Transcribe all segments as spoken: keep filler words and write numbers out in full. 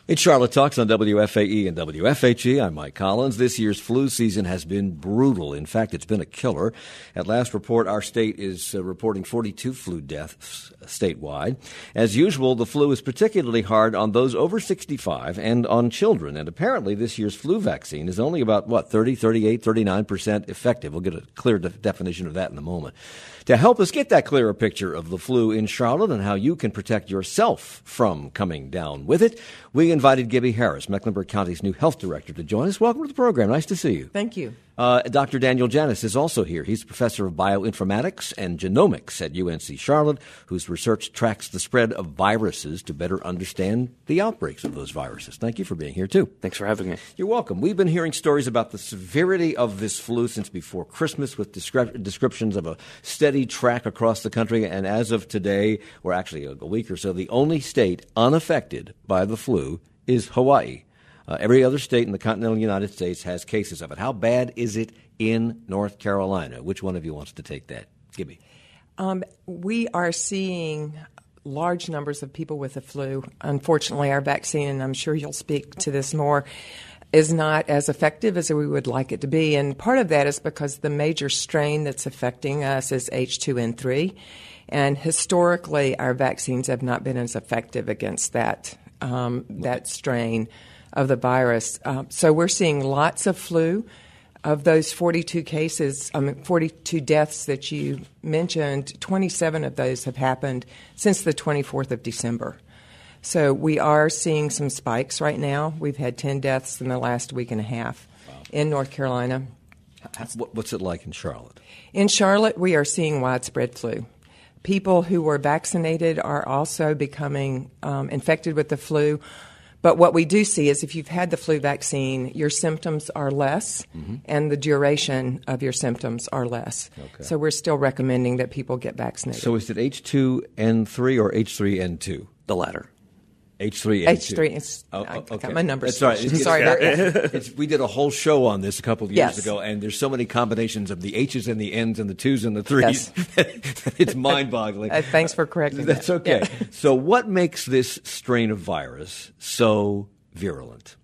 It's Charlotte Talks on W F A E and W F H E. I'm Mike Collins. This year's flu season has been brutal. In fact, it's been a killer. At last report, our state is uh, reporting forty-two flu deaths statewide. As usual, the flu is particularly hard on those over sixty-five and on children. And apparently this year's flu vaccine is only about, what, thirty, thirty-eight, thirty-nine percent effective. We'll get a clear de- definition of that in a moment. To help us get that clearer picture of the flu in Charlotte and how you can protect yourself from coming down with it, we invited Gibby Harris, Mecklenburg County's new health director, to join us. Welcome to the program. Nice to see you. Thank you. Uh, Doctor Daniel Janis is also here. He's professor of bioinformatics and genomics at U N C Charlotte, whose research tracks the spread of viruses to better understand the outbreaks of those viruses. Thank you for being here, too. Thanks for having me. You're welcome. We've been hearing stories about the severity of this flu since before Christmas, with descri- descriptions of a steady track across the country. And as of today, or actually a week or so, the only state unaffected by the flu is Hawaii. Uh, every other state in the continental United States has cases of it. How bad is it in North Carolina? Which one of you wants to take that? Gibby. Um, we are seeing large numbers of people with the flu. Unfortunately, our vaccine, and I'm sure you'll speak to this more, is not as effective as we would like it to be. And part of that is because the major strain that's affecting us is H two N three. And historically, our vaccines have not been as effective against that, um, that strain of the virus. Uh, so we're seeing lots of flu. Of those forty-two cases, I mean, forty-two deaths that you mentioned, twenty-seven of those have happened since the twenty-fourth of December. So we are seeing some spikes right now. We've had ten deaths in the last week and a half wow. in North Carolina. What's it like in Charlotte? In Charlotte, we are seeing widespread flu. People who were vaccinated are also becoming um, infected with the flu. But what we do see is if you've had the flu vaccine, your symptoms are less, mm-hmm. and the duration of your symptoms are less. Okay. So we're still recommending that people get vaccinated. So is it H two N three or H three N two? The latter. H three N two. H three. It's, oh, I okay. got my numbers. That's right. It's, Sorry. it's, it's, we did a whole show on this a couple of years yes. ago, and there's so many combinations of the H's and the N's and the twos and the threes. Yes. It's mind-boggling. Uh, thanks for correcting That's that. okay. Yeah. So what makes this strain of virus so virulent?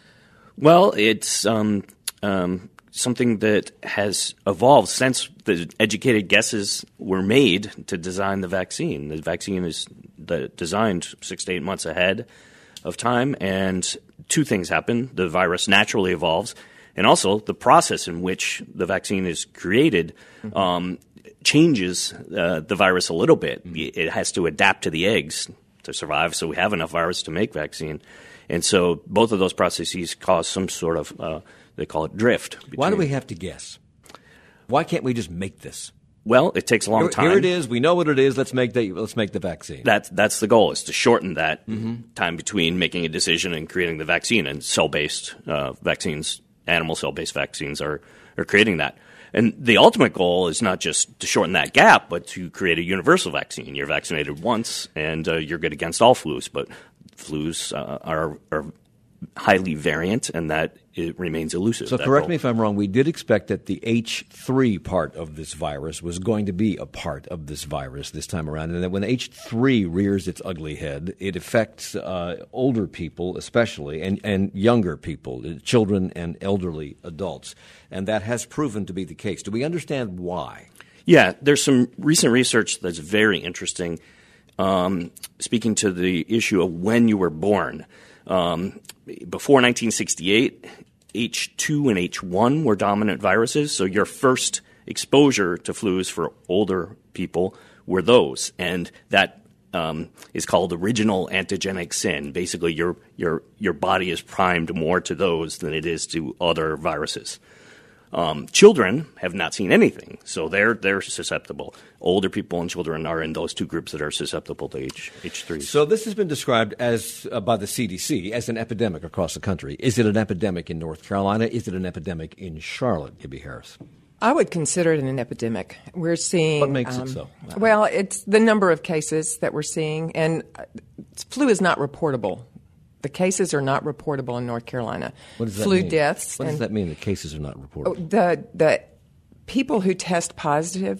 Well, it's um, um, something that has evolved since the educated guesses were made to design the vaccine. The vaccine is the, designed six to eight months ahead of time, and two things happen. The virus naturally evolves, and also the process in which the vaccine is created mm-hmm. um, changes uh, the virus a little bit. Mm-hmm. It has to adapt to the eggs to survive, so we have enough virus to make vaccine. And so both of those processes cause some sort of, uh, they call it drift. Between. Why do we have to guess? Why can't we just make this? Well, it takes a long here, time. Here it is. We know what it is. Let's make the, let's make the vaccine. That's, that's the goal, is to shorten that mm-hmm. time between making a decision and creating the vaccine. And cell-based uh, vaccines, animal cell-based vaccines are, are creating that. And the ultimate goal is not just to shorten that gap, but to create a universal vaccine. You're vaccinated once, and uh, you're good against all flus. But flus uh, are, are highly variant, and that it remains elusive. So correct goal. me if I'm wrong. We did expect that the H three part of this virus was going to be a part of this virus this time around, and that when H three rears its ugly head, it affects uh, older people especially, and, and younger people, children and elderly adults. And that has proven to be the case. Do we understand why? Yeah, there's some recent research that's very interesting. Um, speaking to the issue of when you were born. Um, before nineteen sixty-eight, H two and H one were dominant viruses, so your first exposure to flus for older people were those, and that um, is called original antigenic sin. Basically, your your your body is primed more to those than it is to other viruses. Um, children have not seen anything, so they're they're susceptible. Older people and children are in those two groups that are susceptible to H, H3. So this has been described as uh, by the C D C as an epidemic across the country. Is it an epidemic in North Carolina? Is it an epidemic in Charlotte, Gibby Harris? I would consider it an epidemic. We're seeing... What makes um, it so? Well, it's the number of cases that we're seeing, and flu is not reportable. The cases are not reportable in North Carolina. What does that Flu mean? deaths. What does that mean, the cases are not reportable? The, the people who test positive,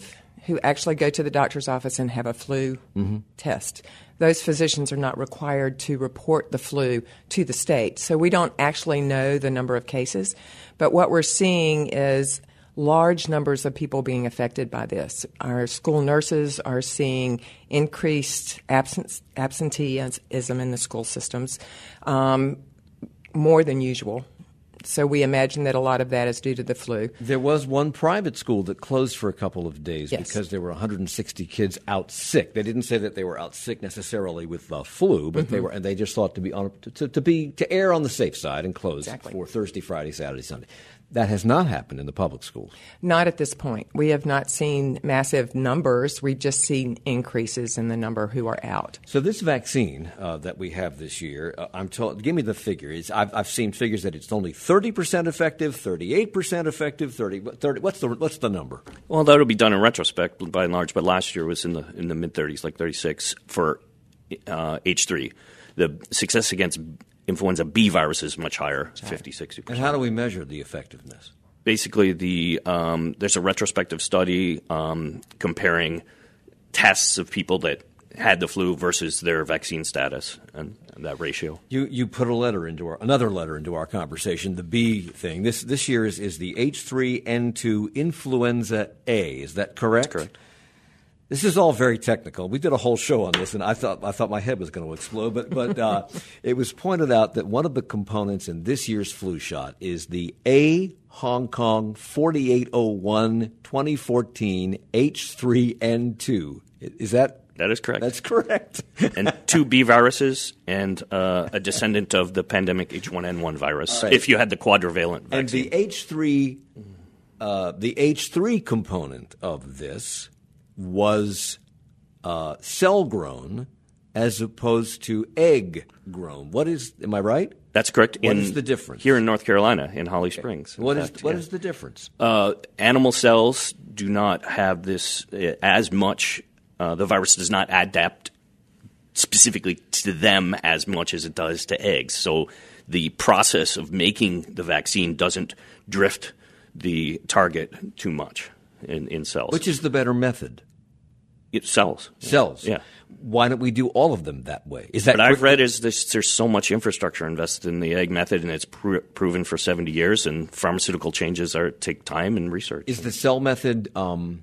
who actually go to the doctor's office and have a flu mm-hmm. test. Those physicians are not required to report the flu to the state. So we don't actually know the number of cases. But what we're seeing is large numbers of people being affected by this. Our school nurses are seeing increased absence, absenteeism in the school systems, um, more than usual. So we imagine that a lot of that is due to the flu. There was one private school that closed for a couple of days yes. because there were one hundred sixty kids out sick. They didn't say that they were out sick necessarily with the flu, but mm-hmm. they were, and they just thought to be on to, to be to err on the safe side and close exactly. for Thursday, Friday, Saturday, Sunday. That has not happened in the public schools. Not at this point. We have not seen massive numbers. We've just seen increases in the number who are out. So this vaccine uh, that we have this year, uh, I'm told. Give me the figure. It's, I've, I've seen figures that it's only thirty percent effective, thirty-eight percent effective, thirty. thirty what's the what's the number? Well, that'll be done in retrospect by and large. But last year was in the in the mid thirties, like thirty-six for uh, H three. The success against influenza B virus is much higher, fifty, sixty percent. And how do we measure the effectiveness? Basically, the um, there's a retrospective study um, comparing tests of people that had the flu versus their vaccine status and, and that ratio. You you put a letter into our another letter into our conversation, the B thing. This this year is, is the H three N two influenza A. Is that correct? That's correct. This is all very technical. We did a whole show on this, and I thought I thought my head was going to explode. But but uh, it was pointed out that one of the components in this year's flu shot is the A Hong Kong forty-eight oh one twenty fourteen H three N two. Is that? That is correct. That's correct. And two B viruses and uh, a descendant of the pandemic H one N one virus. Right. If you had the quadrivalent vaccine. And the H three, uh, the H three component of this was uh, cell-grown as opposed to egg-grown. What is – am I right? That's correct. What in, is the difference? Here in North Carolina, in Holly Springs. What, is, fact, what yeah. is the difference? Uh, animal cells do not have this uh, as much uh, – the virus does not adapt specifically to them as much as it does to eggs. So the process of making the vaccine doesn't drift the target too much in, in cells. Which is the better method? It cells. Cells. Yeah. Why don't we do all of them that way? Is that what I've read is this, there's so much infrastructure invested in the egg method, and it's pr- proven for seventy years, and pharmaceutical changes are take time and research. Is the cell method um,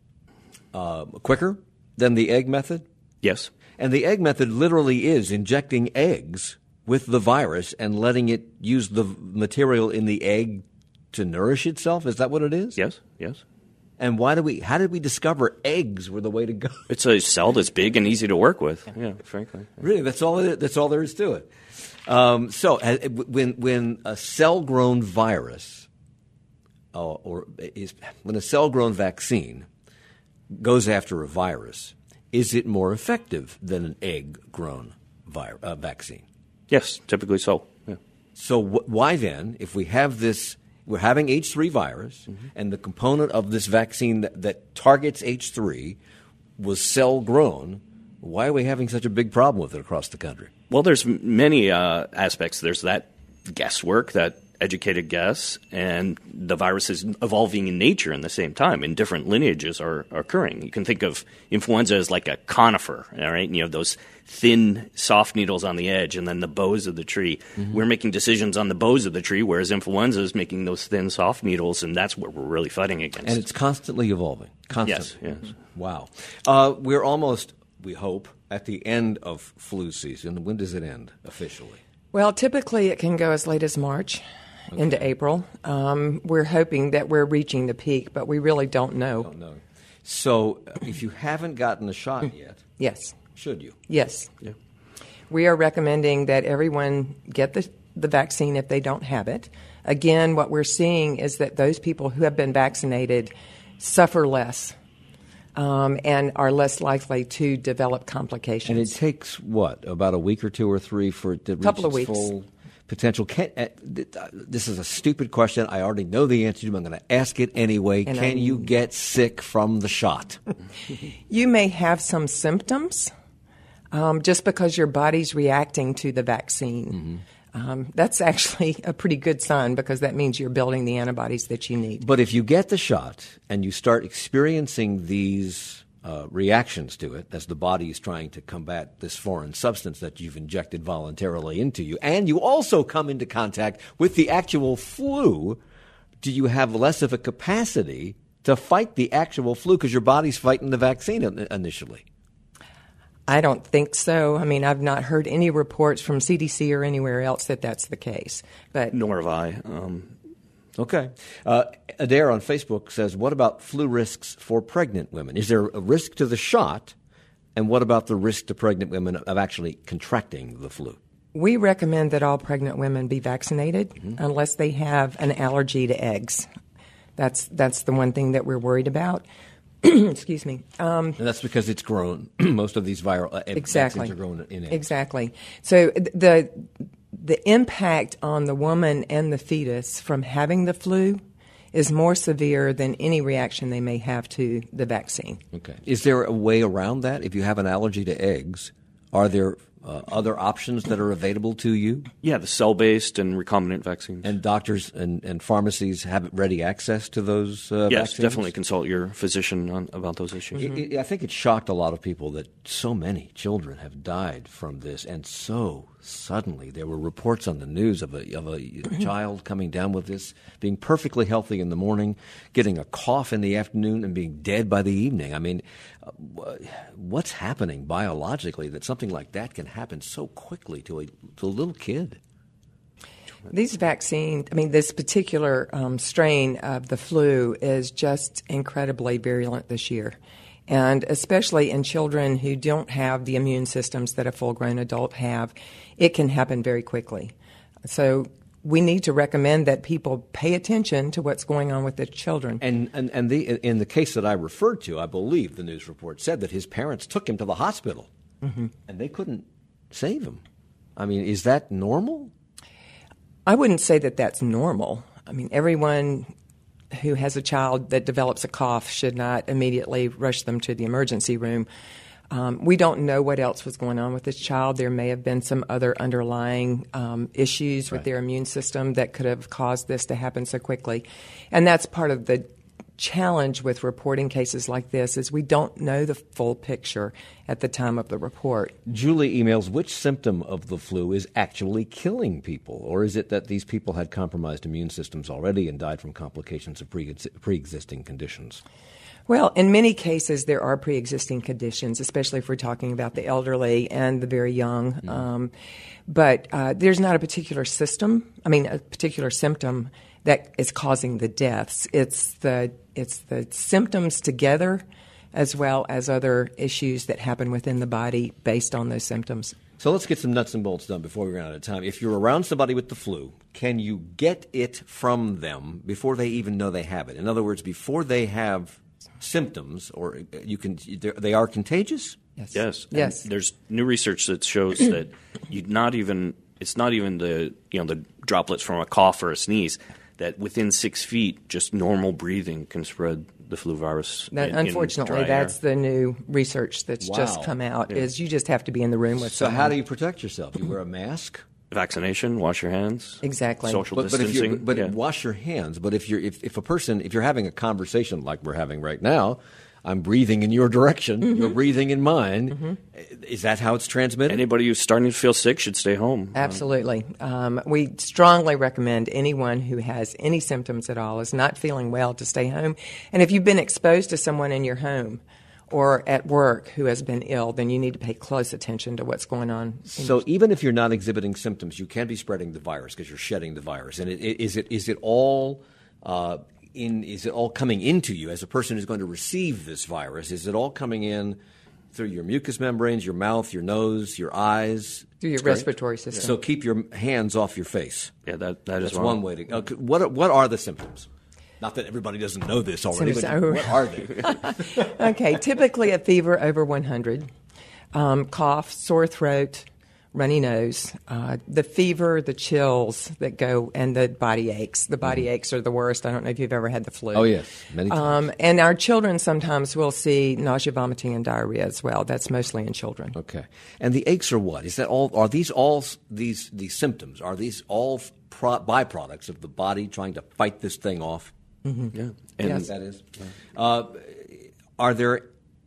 uh, quicker than the egg method? Yes. And the egg method literally is injecting eggs with the virus and letting it use the material in the egg to nourish itself? Is that what it is? Yes, yes. And why do we? How did we discover eggs were the way to go? It's a cell that's big and easy to work with. Yeah, frankly. Yeah. Really, that's all. It, that's all there is to it. Um, so, uh, when when a cell-grown virus, uh, or is when a cell-grown vaccine goes after a virus, is it more effective than an egg-grown vi- uh, vaccine? Yes, typically so. Yeah. So, wh- why then, if we have this? We're having H three virus, mm-hmm. and the component of this vaccine that, that targets H three was cell-grown. Why are we having such a big problem with it across the country? Well, there's many uh, aspects. There's that guesswork, that educated guess, and the virus is evolving in nature in the same time, and different lineages are, are occurring. You can think of influenza as like a conifer, all right? And you have those thin, soft needles on the edge, and then the boughs of the tree. Mm-hmm. We're making decisions on the boughs of the tree, whereas influenza is making those thin, soft needles, and that's what we're really fighting against. And it's constantly evolving. Constantly. Yes, yes. Wow. Uh, we're almost, we hope, at the end of flu season. When does it end officially? Well, typically it can go as late as March. Okay. Into April. Um, we're hoping that we're reaching the peak, but we really don't know. Don't know. So if you haven't gotten a shot yet, yes, should you? Yes. Yeah. We are recommending that everyone get the, the vaccine if they don't have it. Again, what we're seeing is that those people who have been vaccinated suffer less um, and are less likely to develop complications. And it takes, what, about a week or two or three for it to reach couple of its weeks. full potential? Can, uh, this is a stupid question. I already know the answer to it. I'm going to ask it anyway. And Can I, you get sick from the shot? You may have some symptoms um, just because your body's reacting to the vaccine. um, that's actually a pretty good sign because that means you're building the antibodies that you need. But if you get the shot and you start experiencing these uh, reactions to it as the body is trying to combat this foreign substance that you've injected voluntarily into you, and you also come into contact with the actual flu, do you have less of a capacity to fight the actual flu because your body's fighting the vaccine initially? I don't think so. I mean, I've not heard any reports from C D C or anywhere else that that's the case. But Nor have I. Um, okay. Uh, Adair on Facebook says, what about flu risks for pregnant women? Is there a risk to the shot? And what about the risk to pregnant women of actually contracting the flu? We recommend that all pregnant women be vaccinated mm-hmm. unless they have an allergy to eggs. That's that's the one thing that we're worried about. Excuse me. Um, and that's because it's grown. Most of these viral uh, exactly. vaccines are grown in eggs. Exactly. So the the impact on the woman and the fetus from having the flu is more severe than any reaction they may have to the vaccine. Okay. Is there a way around that? If you have an allergy to eggs, are there uh, other options that are available to you? Yeah, the cell-based and recombinant vaccines. And doctors and, and pharmacies have ready access to those uh, yes, vaccines? Yes, definitely consult your physician on, about those issues. Mm-hmm. It, it, I think it shocked a lot of people that so many children have died from this, and so suddenly there were reports on the news of a, of a mm-hmm. child coming down with this, being perfectly healthy in the morning, getting a cough in the afternoon, and being dead by the evening. I mean, uh, what's happening biologically that something like that can happen so quickly to a, to a little kid? These vaccines, I mean, this particular um, strain of the flu is just incredibly virulent this year. And especially in children who don't have the immune systems that a full-grown adult have, it can happen very quickly. So we need to recommend that people pay attention to what's going on with the children. And and, and the, in the case that I referred to, I believe the news report said that his parents took him to the hospital, mm-hmm. and they couldn't save him. I mean, is that normal? I wouldn't say that that's normal. I mean, everyone who has a child that develops a cough should not immediately rush them to the emergency room. Um, we don't know what else was going on with this child. There may have been some other underlying um, issues with right. their immune system that could have caused this to happen so quickly. And that's part of the challenge with reporting cases like this is we don't know the full picture at the time of the report. Julie emails, which symptom of the flu is actually killing people? Or is it that these people had compromised immune systems already and died from complications of pre- pre-existing conditions? Well, in many cases, there are pre-existing conditions, especially if we're talking about the elderly and the very young. Mm. Um, but uh, there's not a particular system, I mean, a particular symptom that is causing the deaths. It's the it's the symptoms together as well as other issues that happen within the body based on those symptoms. So let's get some nuts and bolts done before we run out of time. If you're around somebody with the flu, can you get it from them before they even know they have it? In other words, before they have symptoms, or you can they are contagious? Yes. Yes. Yes. And there's new research that shows that you not even it's not even the you know the droplets from a cough or a sneeze. That within six feet, just normal breathing can spread the flu virus. That, in, unfortunately, in that's the new research that's wow. just come out. Yeah. Is you just have to be in the room with. So someone. how do you protect yourself? You wear a mask. Vaccination, wash your hands. Exactly. Social but, but distancing. If you're, but yeah. wash your hands. But if you're if, if a person if you're having a conversation like we're having right now, I'm breathing in your direction. Mm-hmm. You're breathing in mine. Mm-hmm. Is that how it's transmitted? Anybody who's starting to feel sick should stay home. Absolutely. Um, we strongly recommend anyone who has any symptoms at all, is not feeling well, to stay home. And if you've been exposed to someone in your home or at work who has been ill, then you need to pay close attention to what's going on. So even if you're not exhibiting symptoms, you can be spreading the virus because you're shedding the virus. And it, it, is it is it all uh, in? Is it all coming into you as a person who's going to receive this virus? Is it all coming in through your mucous membranes, your mouth, your nose, your eyes? Through your respiratory system. So keep your hands off your face. Yeah, that that That's is one way to. Uh, what are, what are the symptoms? Not that everybody doesn't know this already, but so, what are they? Okay, typically a fever over one hundred, um, cough, sore throat, runny nose, uh, the fever, the chills that go, and the body aches. The body mm. aches are the worst. I don't know if you've ever had the flu. Oh, yes, many times. Um, and our children sometimes will see nausea, vomiting, and diarrhea as well. That's mostly in children. Okay. And the aches are what? Is that all? Are these all these these symptoms? Are these all pro- byproducts of the body trying to fight this thing off? Mm-hmm. Yeah. And yes. that is. Uh, are there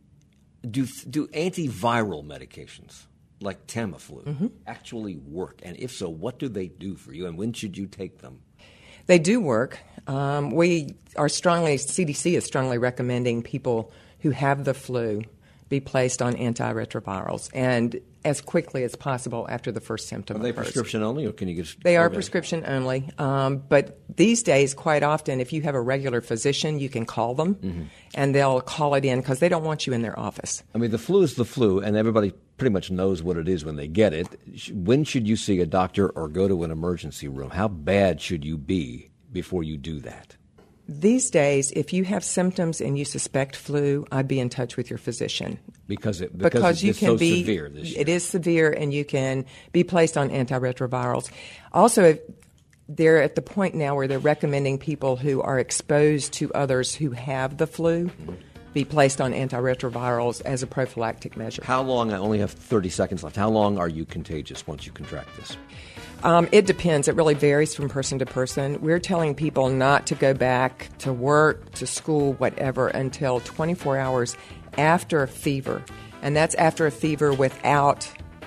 do do antiviral medications like Tamiflu mm-hmm. actually work? And if so, what do they do for you, and when should you take them? They do work. Um, we are strongly, C D C is strongly recommending people who have the flu be placed on antiretrovirals, and as quickly as possible after the first symptom Are they occurs. prescription only, or can you get? They are prescription only, um, but these days, quite often, if you have a regular physician, you can call them, mm-hmm. and they'll call it in because they don't want you in their office. I mean, the flu is the flu, and everybody pretty much knows what it is when they get it. When should you see a doctor or go to an emergency room? How bad should you be before you do that? These days, if you have symptoms and you suspect flu, I'd be in touch with your physician. Because it because, because you it's can so be, severe this year. It is severe, and you can be placed on antiretrovirals. Also, if they're at the point now where they're recommending people who are exposed to others who have the flu mm-hmm. be placed on antiretrovirals as a prophylactic measure. How long? I only have thirty seconds left. How long are you contagious once you contract this? Um, it depends. It really varies from person to person. We're telling people not to go back to work, to school, whatever, until twenty-four hours after a fever. And that's after a fever without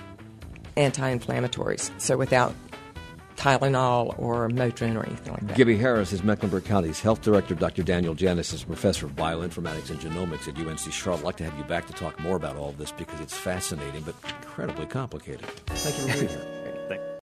anti-inflammatories, so without Tylenol or Motrin or anything like that. Gibby Harris is Mecklenburg County's Health Director. Doctor Daniel Janis is Professor of Bioinformatics and Genomics at U N C Charlotte. I'd like to have you back to talk more about all of this because it's fascinating but incredibly complicated. Thank you for being here.